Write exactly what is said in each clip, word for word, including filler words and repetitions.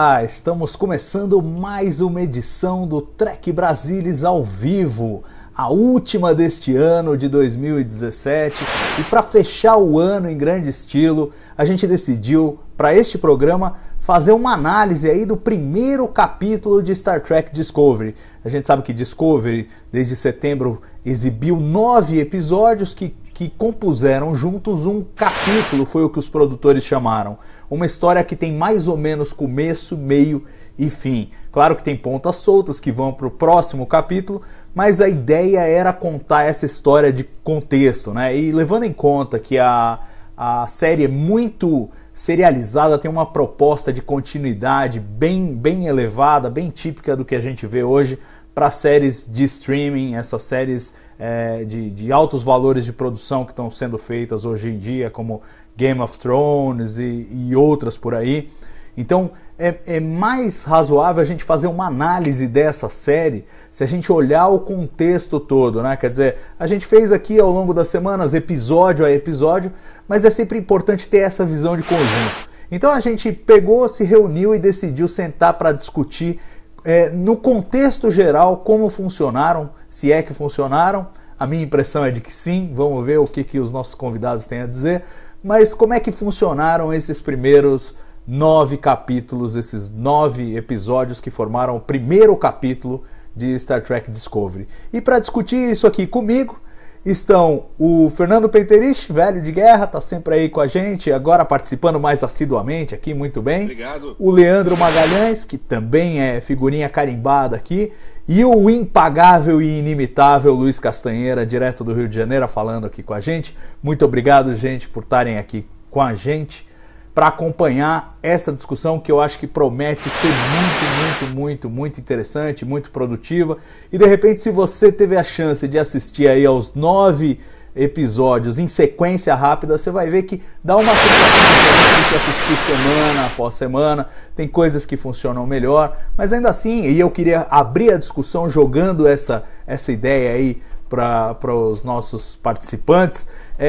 Olá, estamos começando mais uma edição do Trek Brasilis ao vivo, a última deste ano de dois mil e dezessete, e para fechar o ano em grande estilo, a gente decidiu, para este programa, fazer uma análise aí do primeiro capítulo de Star Trek Discovery. A gente sabe que Discovery, desde setembro, exibiu nove episódios que que compuseram juntos um capítulo, foi o que os produtores chamaram. Uma história que tem mais ou menos começo, meio e fim. Claro que tem pontas soltas que vão para o próximo capítulo, mas a ideia era contar essa história de contexto, né? E levando em conta que a, a série é muito serializada, tem uma proposta de continuidade bem, bem elevada, bem típica do que a gente vê hoje, para séries de streaming, essas séries é, de, de altos valores de produção que estão sendo feitas hoje em dia, como Game of Thrones e, e outras por aí. Então é, é mais razoável a gente fazer uma análise dessa série se a gente olhar o contexto todo, né? Quer dizer, a gente fez aqui ao longo das semanas, episódio a episódio, mas é sempre importante ter essa visão de conjunto. Então a gente pegou, se reuniu e decidiu sentar para discutir É, no contexto geral, como funcionaram, se é que funcionaram. A minha impressão é de que sim, vamos ver o que, que os nossos convidados têm a dizer, mas como é que funcionaram esses primeiros nove capítulos, esses nove episódios que formaram o primeiro capítulo de Star Trek Discovery. E para discutir isso aqui comigo, estão o Fernando Penterich, velho de guerra, tá sempre aí com a gente, agora participando mais assiduamente aqui, muito bem. Obrigado. O Leandro Magalhães, que também é figurinha carimbada aqui, e o impagável e inimitável Luiz Castanheira, direto do Rio de Janeiro, falando aqui com a gente. Muito obrigado, gente, por estarem aqui com a gente para acompanhar essa discussão que eu acho que promete ser muito, muito, muito, muito interessante, muito produtiva. E de repente, se você teve a chance de assistir aí aos nove episódios em sequência rápida, você vai ver que dá uma sensação de assistir semana após semana, tem coisas que funcionam melhor, mas ainda assim, e eu queria abrir a discussão jogando essa, essa ideia aí para os nossos participantes,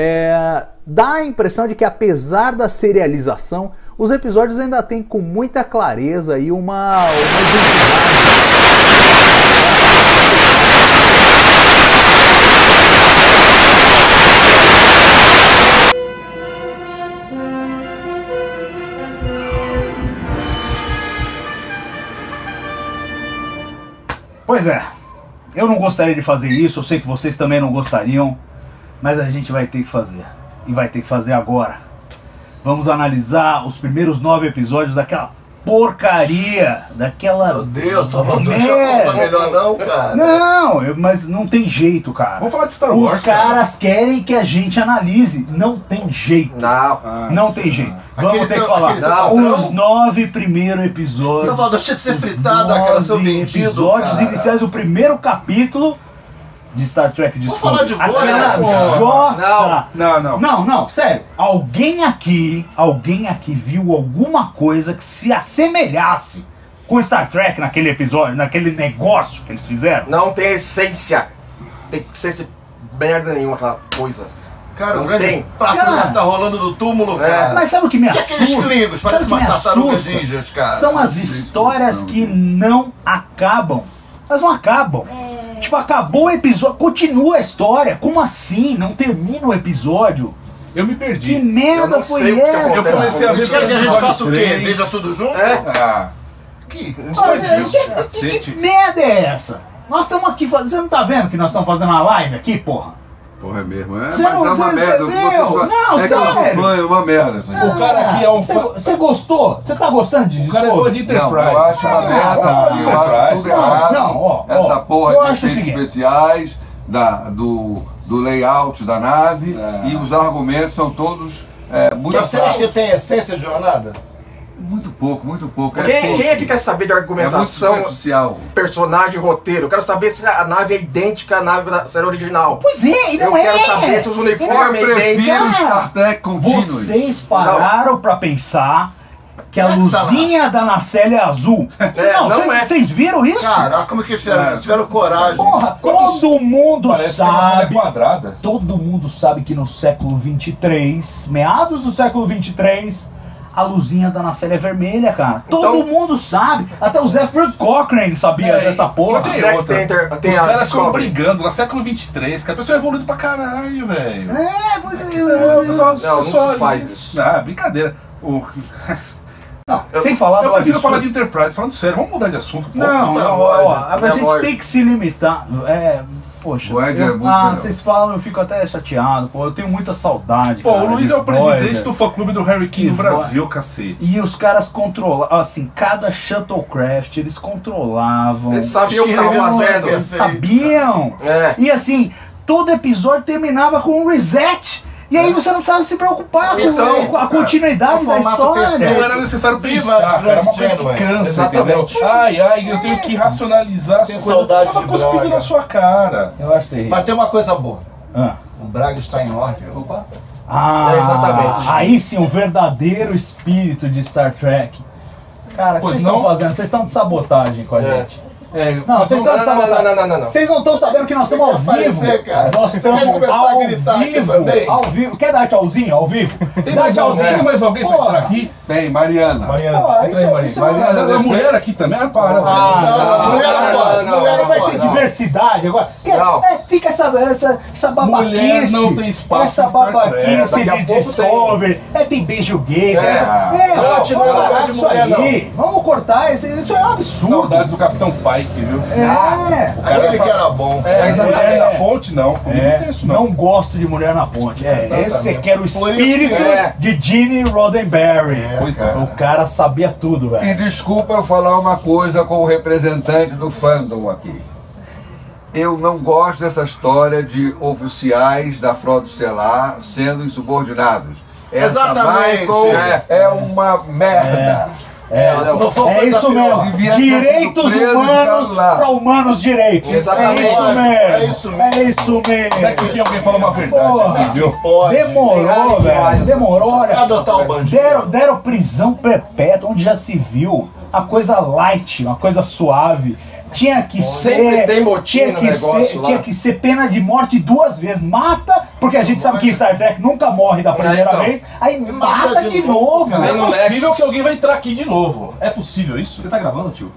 é, dá a impressão de que, apesar da serialização, os episódios ainda têm com muita clareza e uma, uma identidade. Pois é. Eu não gostaria de fazer isso, eu sei que vocês também não gostariam, mas a gente vai ter que fazer. E vai ter que fazer agora. Vamos analisar os primeiros nove episódios daquela porcaria, daquela... Meu Deus, Salvador, já conta melhor não, cara. Não, eu, mas não tem jeito, cara. Vamos falar de Star Wars, Os caras cara. querem que a gente analise. Não tem jeito. Não. Ah, não tem jeito. Vamos aquele ter teu, que falar. Não, os nove primeiros episódios. Salvador, tinha que ser fritado, aquela seu vendido, episódios cara. iniciais, o primeiro capítulo de Star Trek Discovery. Vamos falar de vôlei, Aquela né? jossa. Não, não. Não, não, sério. Alguém aqui, alguém aqui viu alguma coisa que se assemelhasse com Star Trek naquele episódio, naquele negócio que eles fizeram? Não tem essência. Tem essência de merda nenhuma aquela coisa. Cara, não o grande tem. pássaro Cara. tá rolando do túmulo, É. cara. Mas sabe o que me E assusta? aqueles Klingons, parece Sabe o que uma me tartaruga assusta? ninjas, cara. São as histórias que não acabam. Elas não acabam. Tipo, acabou o episódio, continua a história. Como assim? Não termina o episódio? Eu me perdi. Que merda Eu não foi sei o que essa? aconteceu. Eu comecei a ver Vocês querem que a gente episódio faça o quê? três. Veja tudo junto? É. Ah, Que, Olha, isso existe. que, que, cacete. que merda é essa? Nós estamos aqui fazendo. Você não tá vendo que nós estamos fazendo uma live aqui, porra? Porra, é mesmo, é, Você mas não- é uma você- merda. você o que viu? vocês falam. Não, é que eu sou sério. fã, é uma merda. Isso aqui. O cara aqui é um Você, fã- você gostou? Você tá gostando de O cara é fã Discovery? de Enterprise. Não, eu acho uma Ah, merda, tá. eu acho tudo Não, errado. não, ó, ó, Essa porra eu de acho o efeitos seguinte. especiais, da, do, do layout da nave, É. e os argumentos são todos é, muito Você acha que tem essência de jornada? Muito pouco, muito pouco. É Quem, pouco. quem é que quer saber de É muito argumentação, superficial. personagem, roteiro? Eu quero saber se a nave é idêntica à nave da série original. Pois é, e não Eu é. quero saber se os Eu uniformes é idênticos. prefiro Star Trek Continuous. Vocês pararam pra pensar que a Não é que luzinha da Nacelle é azul. É, não, não vocês, é. vocês viram isso? Cara, olha como é que eles fizeram? Eles tiveram coragem. Porra, todo mundo Parece que a maçã é sabe. quadrada. Todo mundo sabe que no século vinte e três, meados do século vinte e três, A luzinha da nacelle é vermelha, cara. Então- Todo mundo sabe. Até o Zephyr Cochrane sabia É, dessa porra. tem Será que outra. tem, inter- tem Os a caras ficam Discovery? brigando no século vinte e três, cara. A pessoa é evoluída pra caralho, velho. É, porque... O pessoal Não, não só- se faz isso. Ah, brincadeira. O... Não, Eu- sem falar Eu do prefiro absurdo. falar de Enterprise, falando sério, vamos mudar de assunto. pô. Não, Puta não, voz, ó, a minha gente voz. tem que se limitar. É, poxa, O Ed eu- é muito ah, melhor. vocês falam, eu fico até chateado, pô, eu tenho muita saudade. Pô, cara, o Luiz de é o presidente Voyager. do fã-clube do Harry King no E Brasil, cacete. E os caras controlavam, assim, cada shuttlecraft eles controlavam. Eles sabiam o que estavam Eles fazendo. Eles sabiam. É. E assim, todo episódio terminava com um reset. E aí você não precisava se preocupar com- Então, com a cara, continuidade o da formato história. perfeito. Não era necessário Viva pensar, cara. É uma coisa que Janeway. cansa, Exatamente. entendeu? Ai, ai, eu tenho que racionalizar as Tenho coisas. saudade Tava de cuspindo Braga. na sua cara. Eu acho terrível. Mas tem uma coisa boa. Ah. O Braga está em ordem. Ah, É, exatamente. Aí sim, o verdadeiro espírito de Star Trek. Cara, o que Pois vocês não? estão fazendo? Vocês estão de sabotagem com a É. gente. É, Não, vocês estão de não, não, sabotagem. não, não, não, não. Vocês não estão sabendo que nós estamos ao Você quer vivo. aparecer, cara? Nós Você estamos quer começar ao a gritar aqui vivo. também? Ao vivo. Quer dar tchauzinho ao vivo? Tem Dá mais alguém, tchauzinho. tem mais alguém pra Porra. entrar aqui? Tem, Mariana. Pô, isso, isso é Mariana, Ah, a defende- mulher aqui também? Ah, para. Ah, Não, não, mulher não, não pode. não, Mulher não, não vai ter pode. diversidade agora. Porque, Não. é, fica essa, essa, essa babaquice. Mulher não tem espaço Essa em Star Trek. babaquice Daqui a de pouco Discovery. É, tem beijo gay. É. essa- é, Não, vamos não, cortar não, de isso mulher, aí. Vamos cortar. Isso, isso é um absurdo. Saudades do Capitão Pike, viu? É. Aquele que era bom. É, exatamente. mulher na fonte, não. Comigo não tem É, isso, não não. gosto de mulher na ponte. É, Exatamente. esse que era o Por isso espírito que é. de Gene Roddenberry. Pois é. O cara sabia tudo, E velho. desculpa eu falar uma coisa com o representante do fandom aqui. Eu não gosto dessa história de oficiais da Frota Estelar sendo insubordinados. Essa Exatamente, Michael é. é uma merda. É, se não for é coisa isso pior. mesmo. Devia ter sido Direitos preso e humanos ficado lá. para humanos direitos. Exatamente. É isso mesmo. É isso mesmo. É isso mesmo. Até que um dia alguém falou uma verdade Porra. aqui, viu? Pode. Demorou, velho. Demorou, olha. Adotar o bandido. Deram, deram prisão perpétua, onde já se viu a coisa light, uma coisa suave. Tinha que Sempre ser. tem motim tinha no que negócio ser, lá. tinha que ser pena de morte duas vezes. Mata, porque a gente sabe que Star Trek nunca morre da primeira então. vez. Aí mata mata de de novo, novo. cara. É no possível Nexus. que alguém vai entrar aqui de novo. É possível isso? Você tá gravando, tio?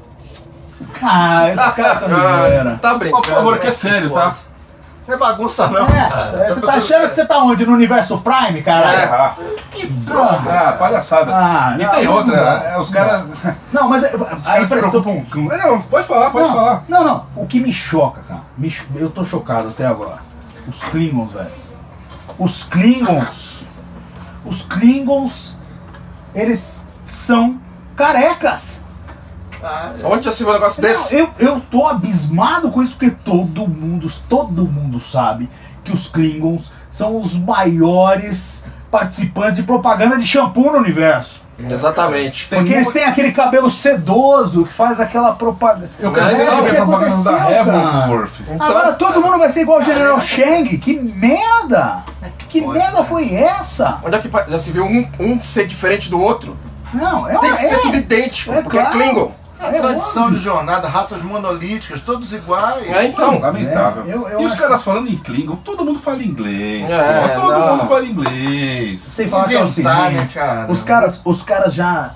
Ah, esses caras estão de zoeira. Tá Ó, brincando. por favor, que é né? sério, tá? Não é bagunça não, É, cara. você tá achando que você tá onde? No universo Prime, cara? É. Ah, que droga. Ah, palhaçada. Ah, e não, tem não outra, dá. é, os caras. Não, mas é- Os a caras se impressão. preocupam com. É, não, pode falar, pode Não, falar. não, não. O que me choca, cara. Me cho- Eu tô chocado até agora. Os Klingons, velho. Os Klingons. Os Klingons. Eles são carecas. Onde já se viu um negócio Não, desse? eu, eu tô abismado com isso, porque todo mundo, todo mundo sabe que os Klingons são os maiores participantes de propaganda de shampoo no universo. Exatamente. Tem Porque mu- eles têm aquele cabelo sedoso que faz aquela propaganda. Eu Mas cansei é, de o ver que a propaganda da aconteceu, Evo cara? Worth. Então- Agora todo mundo vai ser igual o General Shang. Que merda! Que merda foi essa? Onde é que pa- já se viu um, um ser diferente do outro? Não, é Tem uma. que ser é, tudo idêntico, é porque claro. é Klingon. A é tradição óbvio. de jornada, raças monolíticas, todos iguais. É, então. Lamentável. É, eu- eu e os acho- caras falando em Klingon, todo mundo fala inglês. É, pô, todo não. mundo fala inglês. Sem falar que é o Inventar, né, seguinte, cara? os caras, os caras já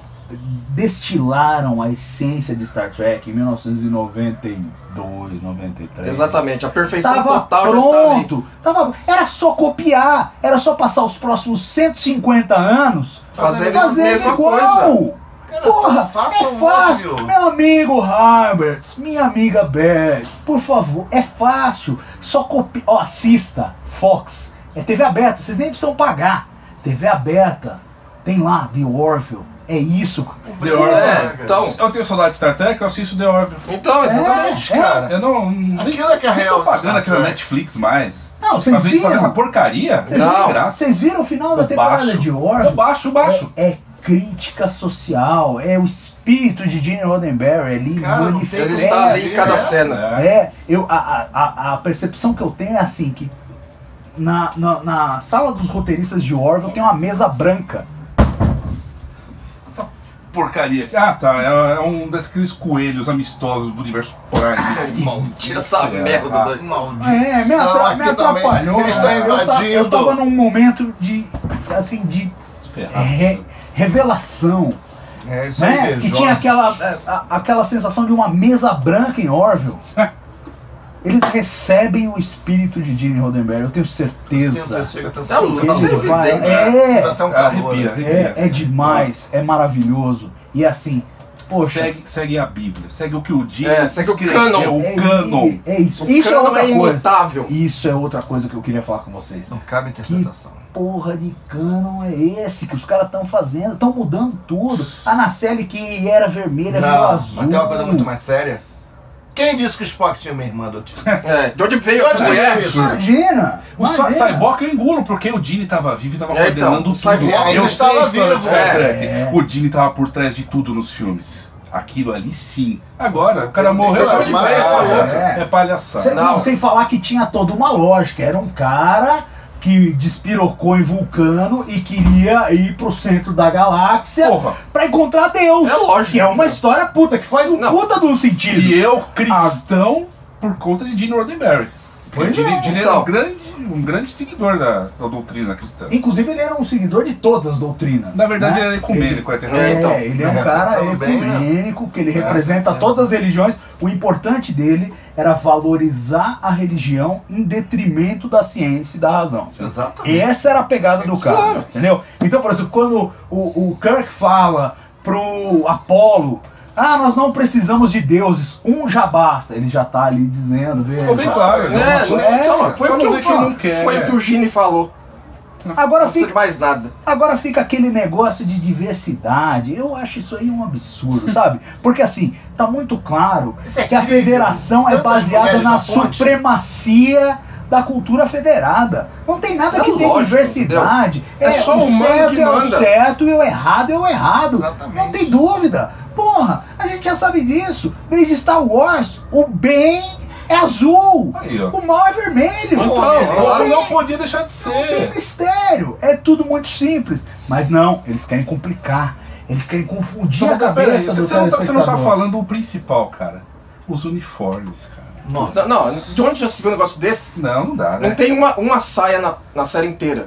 destilaram a essência de Star Trek em mil novecentos e noventa e dois, noventa e três. Exatamente, a perfeição Tava total já está ali. pronto. Tava, era só copiar. Era só passar os próximos cento e cinquenta anos Fazendo fazendo a mesma igual. coisa. Cara, Porra, faça é um fácil. óbvio. Meu amigo Roberts, minha amiga Beth, por favor, é fácil. Só copia. Ó, assista, Fox. É T V aberta, vocês nem precisam pagar. T V aberta. Tem lá, The Orville. É isso. The Orville. É, então, Eu tenho saudade de Star Trek, eu assisto The Orville. então, exatamente, É, é. cara. Eu não. Nem, Aquilo é que é nem real tô pagando Star aquela Trek. Netflix mais. Não, vocês Fazer- fazer viram? essa porcaria? Vocês Não. Sem graça. Vocês viram o final da Eu temporada baixo. de Eu Orville? baixo, eu baixo. É, é crítica social, é o espírito de Gene Roddenberry ali. Cara, não manifesta- Ele está ali em cada É. cena. É, eu, a, a- a, a percepção que eu tenho é assim, que na, na, na sala dos roteiristas de Orville tem uma mesa branca. Essa porcaria aqui. Ah, tá. É, é um daqueles coelhos amistosos do universo Prime. Tira essa merda Ah. daí. Maldito. É, me, atra- me Aqui também. atrapalhou. Eles estão Eu, ta- eu invadindo. tava num momento de, assim, de Ferrado. re- revelação. É, isso Né? aí, Que tinha aquela, a- aquela sensação de uma mesa branca em Orville. Eles recebem o espírito de Gene Roddenberry, eu tenho certeza. Chega até É louco, isso é Ele vai- evidente. é, Dá até um calor. Arrepia, né? arrepia. é, é demais, é maravilhoso. E assim, poxa, Segue, segue a Bíblia, segue o que o Gene É, segue o escreveu, canon. o é, canon. é isso. O Isso é canon outra é coisa. imutável. Isso é outra coisa que eu queria falar com vocês. Não cabe Que interpretação. porra de canon é esse que os caras estão fazendo? Estão mudando tudo. A Nacelle que era vermelha virou Não, azul. mas tem uma coisa muito mais séria. Quem disse que o Spock tinha uma irmã adotiva? É, de onde veio De essa onde mulher? veio isso? Imagina! O Sa- imagina. Cyborg eu engulo, porque o Gene tava vivo e tava É, então, coordenando o tudo. Cyborg eu ainda sei estava a história de vivo. Star É. Trek. É. O Gene tava por trás de tudo nos filmes. Aquilo ali sim. Agora, o cara Tem- morreu, tem de onde mais, veio essa é. louca? É. É palhaçada. Sem, não, Não. sem falar que tinha toda uma lógica. Era um cara que despirocou em Vulcano e queria ir pro centro da galáxia Porra. pra encontrar Deus. É lógico. Que é uma história puta, que faz um Não. puta de um sentido. E eu, cristão, por conta de Gene Roddenberry. Pois Gene, é, Gene então. era um grande, um grande seguidor da, da doutrina cristã. Inclusive, ele era um seguidor de todas as doutrinas. Na verdade, né? ele era ecumênico, até. É, então. ele é um É, cara pensando bem, né? ecumênico, que ele É, representa é. todas as religiões. O importante dele era valorizar a religião em detrimento da ciência e da razão. Exatamente. Essa era a pegada do cara, Claro. entendeu? Então, por exemplo, quando o, o Kirk fala pro Apolo, ah, nós não precisamos de deuses, um já basta. Ele já tá ali dizendo, veja. Ficou bem claro. É, né? É, então, foi, só o que não o, vê que ele não quer, foi né? o que o Gene falou. Agora Não precisa de fica, mais nada. agora fica aquele negócio de diversidade. Eu acho isso aí um absurdo, sabe? Porque assim, tá muito claro Isso é que a incrível. federação é Tantas baseada mulheres na na ponte. supremacia da cultura federada. Não tem nada É que ter lógico, diversidade. entendeu? É só o o humano certo que é o manda. certo e o errado é o errado. Exatamente. Não tem dúvida. Porra, a gente já sabe disso. Desde Star Wars, o bem é azul, Aí, ó. o mal é vermelho. Então, Não Não, tem- não podia deixar de não tem ser. mistério, é tudo muito simples. Mas não, eles querem complicar, eles querem confundir Só a que, peraí, cabeça você, do você não tá, você não tá telespectador. falando o principal, cara. Os uniformes, cara. Nossa. Não, não, de onde já se viu um negócio desse? Não, não dá, Não né? tem uma, uma saia na, na série inteira.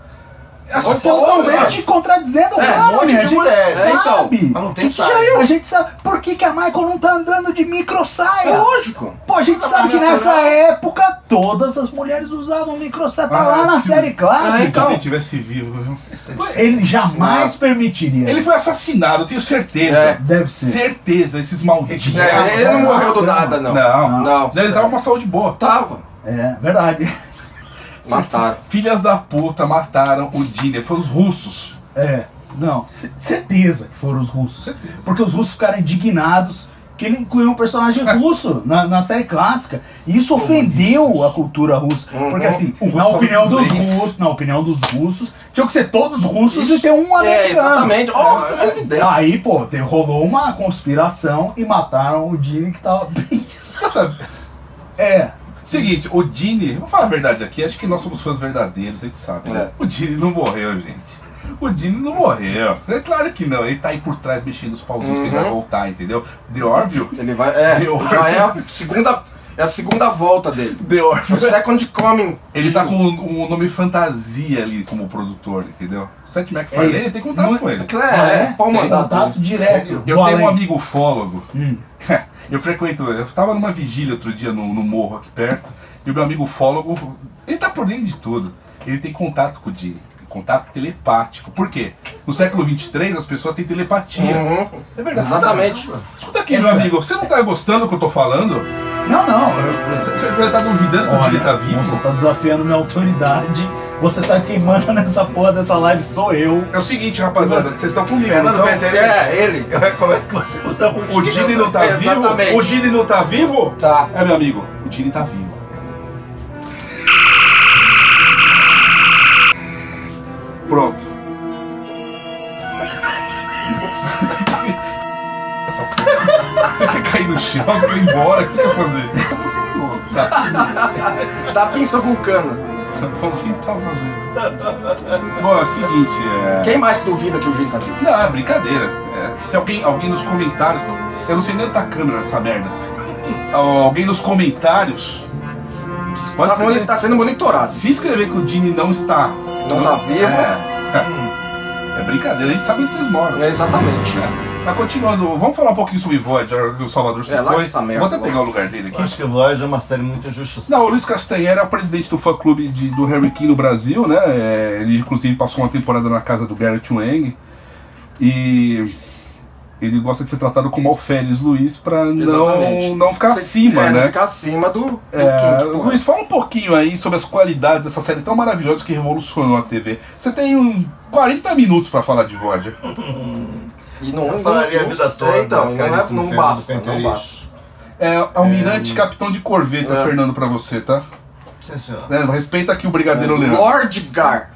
É Onde tem Totalmente contradizendo o É, canon, um monte né? de A gente mulheres, é, então. sabe. Mas não tem Que que saia. é? A gente sabe. Por que, que a Michael não tá andando de micro saia? É lógico. Pô, a gente Tá sabe que natural. nessa época todas as mulheres usavam micro saia. Tá Ah, lá na se- série Ah, clássica. Se então. ele tivesse vivo, viu? Ele jamais Não. permitiria. Ele foi assassinado, eu tenho certeza. É. Deve ser. Certeza, esses malditos. É, ele não morreu do nada, não. Não, Não. Ele tava com uma saúde boa. Tava. É, verdade. Mataram. Filhas da puta mataram o Gene. Foram os russos. É, não, c- certeza que foram os russos. Certeza. Porque os russos ficaram indignados que ele incluiu um personagem russo na, na série clássica. E isso ofendeu a cultura russa. Uhum. Porque assim, O russo na fala opinião dos inglês. russos, na opinião dos russos, tinham que ser todos russos Isso. e ter um É, americano. exatamente. Ó, isso é evidente. Aí, pô, te- rolou uma conspiração e mataram o Gene que tava bem. Você sabe? É. Seguinte, o Gene, vamos falar a verdade aqui, acho que nós somos fãs verdadeiros, a gente sabe, né? É. O Gene não morreu, gente. O Gene não morreu. É claro que não, ele tá aí por trás mexendo os pauzinhos que ele vai Uhum. voltar, entendeu? The Orville. Ele vai. É, Deu. já é a segunda. É a segunda volta dele. The O Orville. Second Coming. Ele tá com um, um nome fantasia ali como produtor, entendeu? O Seth MacFarlane, É ele tem contato muito- com ele. Aquilo é, Ah, é pau Tem mandado. contato direto. Eu do tenho um além. amigo ufólogo. Hum. Eu frequento, eu tava numa vigília outro dia no, no morro aqui perto, e o meu amigo ufólogo, ele tá por dentro de tudo. Ele tem contato com o Gene, contato telepático. Por quê? No século vinte e três as pessoas têm telepatia. Uhum. É verdade. Exatamente. Escuta aqui, meu amigo, você não tá gostando do que eu tô falando? Não, não. eu- eu- Você, você tá duvidando que o Gene tá Olha, vivo? você tá desafiando minha autoridade. Você sabe quem manda nessa porra dessa live sou eu. É o seguinte, rapaziada, vocês estão comigo, Fernando então? Ventere, É, ele. eu recomendo que você use a mochila. O Gene não tá Exatamente. vivo? O Gene não tá vivo? Tá. É, meu amigo, o Gene tá vivo. Pronto. Você quer cair no chão? Você quer ir embora? O que você quer fazer? Tá. Da pinça vulcana. Vamos tentar fazer. Bom, é o seguinte, é... Quem mais duvida que o Gene tá vivo? Não, é brincadeira. É, se alguém, alguém nos comentários... Eu não sei nem onde tá a câmera nessa merda. Alguém nos comentários... Pode Tá, ser- moni- tá sendo monitorado. Se escrever que o Gene não está... Não tá vivo. É, é brincadeira, a gente sabe onde vocês moram. É, exatamente. É. Mas continuando, vamos falar um pouquinho sobre Voyager, que o Salvador se É, larga foi. essa merda, Vou até logo. pegar o lugar dele Eu aqui. acho que Voyager é uma série muito injustiçada. Não, o Luiz Castanheira é o presidente do fã-clube de- do Harry King no Brasil, né? É, ele inclusive passou uma temporada na casa do Garrett Wang. E ele gosta de ser tratado como alferes Luiz pra não, Exatamente. não ficar Você- acima, é, né? Não ficar acima do, do É, King, porra. Luiz, fala um pouquinho aí sobre as qualidades dessa série tão maravilhosa que revolucionou a T V. Você tem um quarenta minutos pra falar de Voyager. E não, Eu não- falaria a não- vida é, toda, então, não, é, caríssimo não Fernando basta, não Pentelis. basta. É Almirante Capitão de Corveta, É. Fernando, pra você, tá? Sim, senhor. É, respeita aqui o Brigadeiro É, Leandro. Lord Gar.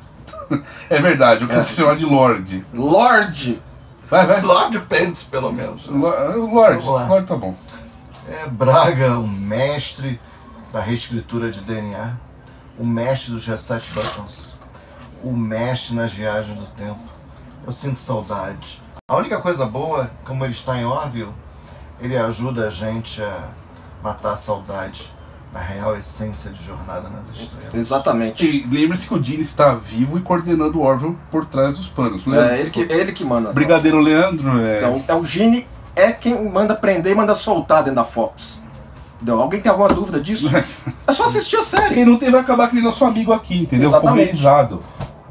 É verdade, eu quero É. se chamar de Lorde. Lord. Vai, vai. Lord Pence, pelo menos. Lo- Lorde, Vamos lá. Lorde tá bom. É Braga, o mestre da reescritura de D N A, o mestre dos reset buttons, o mestre nas viagens do tempo. Eu sinto saudade. A única coisa boa, como ele está em Orville, ele ajuda a gente a matar a saudade da real essência de Jornada nas Estrelas. Exatamente. E lembre-se que o Gene está vivo e coordenando o Orville por trás dos panos, né? É ele que, ele que manda. Brigadeiro Leandro é. Então, é o Gene é quem manda prender e manda soltar dentro da Fox. Entendeu? Alguém tem alguma dúvida disso? É só assistir a série. Quem não tem vai acabar criando nosso amigo aqui, entendeu? Exatamente. Pulverizado.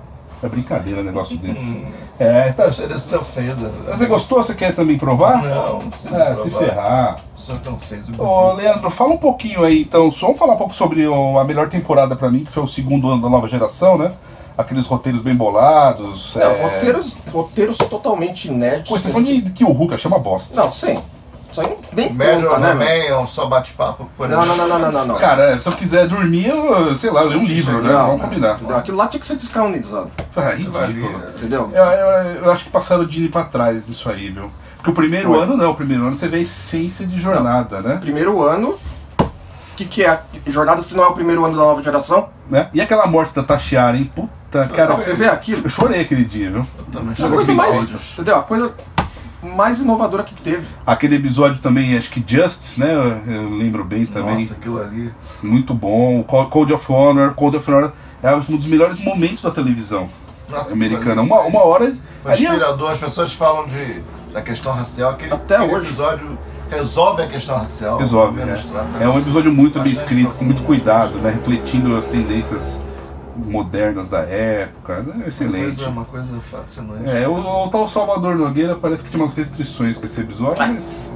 É brincadeira um negócio desse. Hum, É, tá. Você se ofesa. Você gostou? Você quer também provar? Não, não precisa É, se provar. ferrar. O senhor tão fez o Ô, Leandro, fala um pouquinho aí, então. Só vamos falar um pouco sobre o- a melhor temporada pra mim, que foi o segundo ano da nova geração, né? Aqueles roteiros bem bolados. É, é, roteiros, roteiros totalmente inéditos. Com exceção de, de que o Hulk chama bosta. Não, sim. Isso aí nem Médio conta, né, meu? também, só bate-papo por Não, não, não, não, não, não, não. Cara, se eu quiser dormir, eu, sei lá, eu leio um livro, né? Não, Vamos combinar. entendeu? Aquilo lá tinha que ser descanonizado, Ah, ridículo. entendeu? Eu, eu, eu acho que passaram o Dini pra trás disso aí, viu? Porque o primeiro Foi. ano não, o primeiro ano você vê a essência de jornada, né? Primeiro ano, o que, que é a jornada se não é o primeiro ano da nova geração? né? E aquela morte da Tashiara, hein? Puta, cara. Você vê aquilo? Eu chorei aquele dia, viu? Eu também A chamo coisa de mais, áudios. entendeu? A coisa mais inovadora que teve. Aquele episódio também, acho que Justice, né? Eu, eu lembro bem também. Nossa, aquilo ali. Muito bom. Co- Code of Honor. Code of Honor é um dos melhores momentos da televisão Nossa, americana. aquilo ali Uma, uma hora. Foi ali é- inspirador, as pessoas falam de, da questão racial. Aquele, Até aquele hoje. episódio resolve a questão racial. Resolve, pelo né? menos trata. É um episódio muito bem Bastante escrito, com muito profundo. cuidado, né? Refletindo as tendências modernas da época. É Uma excelente. coisa, uma coisa fascinante. É, o, o tal Salvador Nogueira parece que tinha umas restrições com esse episódio, mas.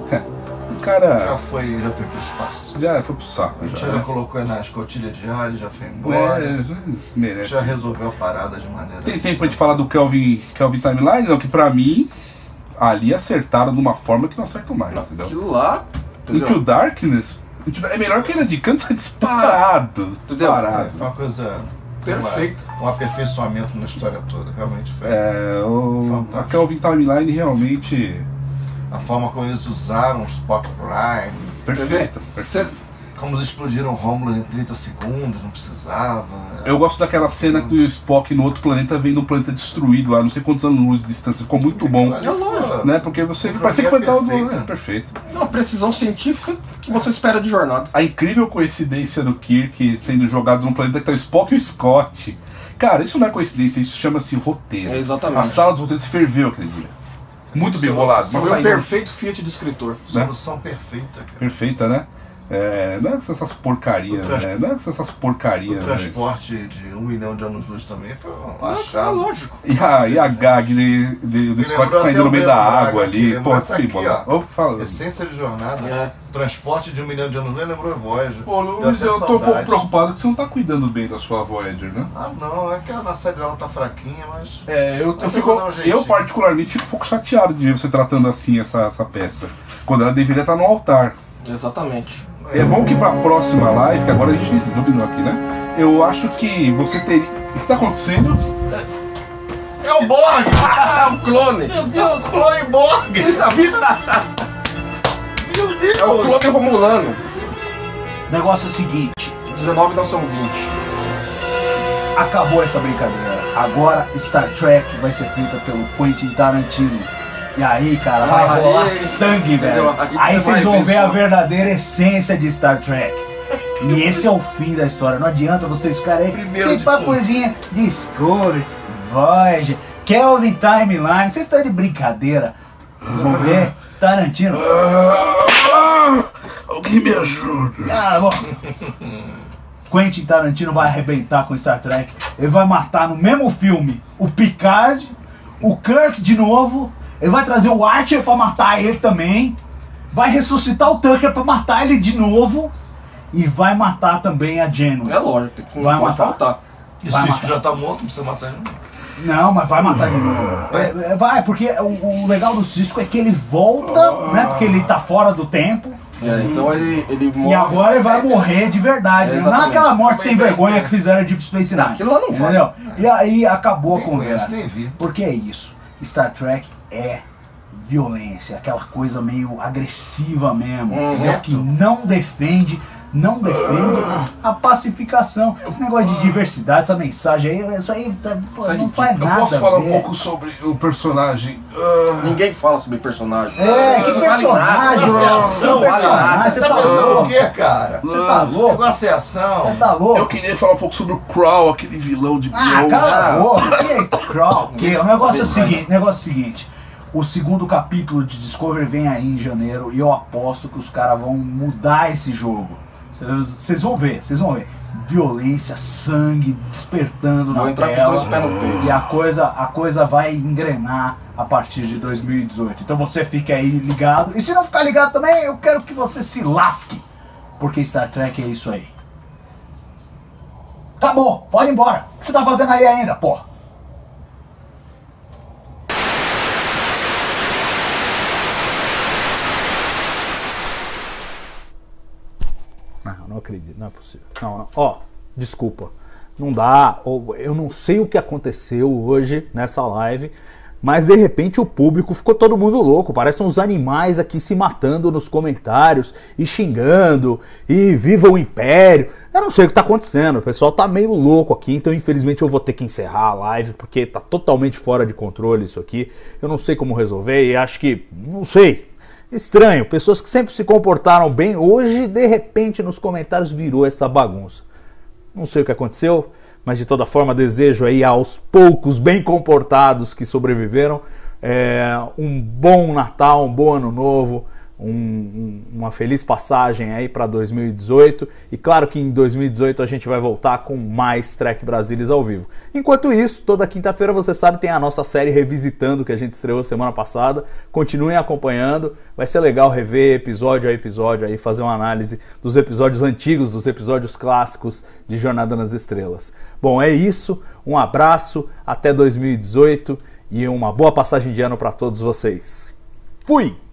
o Já cara foi, já foi pro espaço. já foi pro saco. A Já, gente já né? colocou na escotilha de ar, ele já foi embora. É, já merece. Já resolveu a parada de maneira. Tem tempo pra gente falar do Kelvin, Kelvin Timeline? Não, que pra mim, ali acertaram de uma forma que não acertam mais, entendeu? Aquilo lá, Into entendeu? Darkness, Into- é melhor que era de canto disparado. Entendeu? É, Disparado. foi uma coisa. Perfeito. uma- um aperfeiçoamento na história toda, realmente foi. É, o, a Fantástico. Kelvin Timeline realmente A forma como eles usaram o Spock Prime, perfeita. Você- como eles explodiram Romulus em trinta segundos, não precisava. Eu gosto daquela cena do Spock no outro planeta vendo um planeta destruído lá, não sei quantos anos luz de distância, ficou muito bom. Ali É foi- lógico. Né? Porque você Sincronia parecia que o planeta perfeita. tava. É, perfeito. Uma precisão científica que você espera de jornada. A incrível coincidência do Kirk sendo jogado num planeta que tá o Spock e o Scott. Cara, isso não é coincidência, isso chama-se roteiro. É, exatamente. A sala dos roteiros ferveu aquele dia. Muito bem bolado. Uma Foi o saída perfeito Fiat de escritor. Solução perfeita, cara. perfeita, né? É, não é com essas porcarias, O trans- né? Não é com essas O porcarias, né? transporte de um milhão de anos-luz também foi um É achado. lógico. E a, e a gag de, de- do Me Scott lembrou saindo até no o meio Bento da Braga água aqui, ali. lembrou Pô, essa que aqui, bola. ó. Ô, fala. Essência de jornada, É. transporte de um milhão de anos-luz lembrou Voyager. Pô, Deu Luiz, até eu tô um pouco saudade. preocupado que você não tá cuidando bem da sua Voyager, né? Ah, não, é que a série dela tá fraquinha, mas. É, eu, eu, Mas fico, eu vou dar um jeitinho. eu particularmente fico um pouco chateado de ver você tratando assim essa, essa peça. Quando ela deveria estar no altar. Exatamente. É bom que pra próxima live, que agora a gente dominou aqui, né? Eu acho que você teria. O que tá acontecendo? É o Borg! Ah, o clone! Meu Deus, Chloe Borg! Ele está vivo! Meu Deus! É o clone romulano. O negócio é o seguinte, dezenove não são vinte. acabou essa brincadeira. Agora Star Trek vai ser feita pelo Quentin Tarantino. E aí, cara, vai Aí, rolar sangue, entendeu? velho. Aí que Aí você vocês vai vão ver ver a só. verdadeira essência de Star Trek. E esse é o fim da história. Não adianta vocês ficarem aí Primeiro sem de papozinha Discovery, Voyager. Kelvin Timeline. Vocês estão de brincadeira. Vocês vão ver. Tarantino. Alguém me ajuda. Ah, bom. Quentin Tarantino vai arrebentar com Star Trek. Ele vai matar no mesmo filme o Picard, o Kirk de novo. Ele vai trazer o Archer pra matar ele também. Vai ressuscitar o Tucker pra matar ele de novo. E vai matar também a Janeway. É lógico, tem que, Vai não pode matar. faltar. E o Vai Cisco matar. já tá morto, não precisa matar ele. Não, mas vai matar de novo. É, é, vai, porque o, o legal do Cisco é que ele volta, né? Porque ele tá fora do tempo. É, então ele, ele morre. E agora ele vai morrer de verdade. É, Não é exatamente. aquela morte sem vergonha que fizeram de Deep Space Nine. Aquilo lá não vai. Entendeu? E aí acabou a Nem conheço, conversa. nem vi. Porque é isso. Star Trek é violência, aquela coisa meio agressiva mesmo. Uhum. Só que não defende, não defende a pacificação. Esse negócio de diversidade, essa mensagem aí, isso aí tá- pô, Isso aí, não faz Eu nada. posso a falar ver. um pouco sobre o personagem. Ah, Ninguém fala sobre personagem. É, que Não vale personagem, nada. Negócio é ação, que vale personagem, nada. você Tá tá pensando louco? o quê, cara? Você tá O louco? negócio é ação. Você tá louco? eu queria falar um pouco sobre o Crow, aquele vilão de Ah, Beyond. cala a boca, que Crow, que Ninguém o negócio é o sabe, seguinte, negócio é o seguinte, o segundo capítulo de Discovery vem aí em janeiro e eu aposto que os caras vão mudar esse jogo. Vocês vão ver, vocês vão ver. Violência, sangue despertando Vou na entrar com os tela dois pés no peito. e a coisa, a coisa vai engrenar a partir de dois mil e dezoito. Então você fica aí ligado. E se não ficar ligado também, eu quero que você se lasque, porque Star Trek é isso aí. Acabou, pode ir embora. O que você tá fazendo aí ainda, porra? Não, não acredito, não é possível. Não, não. Ó, desculpa. Não dá. Eu não sei o que aconteceu hoje nessa live, mas de repente o público ficou todo mundo louco. Parecem uns animais aqui se matando nos comentários e xingando. E viva o Império. Eu não sei o que tá acontecendo. O pessoal tá meio louco aqui, então infelizmente eu vou ter que encerrar a live porque tá totalmente fora de controle isso aqui. Eu não sei como resolver e acho que. Não sei. Estranho, pessoas que sempre se comportaram bem, hoje de repente nos comentários virou essa bagunça. Não sei o que aconteceu, mas de toda forma desejo aí aos poucos bem comportados que sobreviveram é, um bom Natal, um bom Ano Novo, um, um, uma feliz passagem aí para dois mil e dezoito e claro que em dois mil e dezoito a gente vai voltar com mais Trek Brasilis ao vivo. Enquanto isso, toda quinta-feira você sabe tem a nossa série Revisitando que a gente estreou semana passada, continuem acompanhando, vai ser legal rever episódio a episódio aí, fazer uma análise dos episódios antigos, dos episódios clássicos de Jornada nas Estrelas. Bom, é isso, um abraço, até dois mil e dezoito e uma boa passagem de ano para todos vocês. Fui!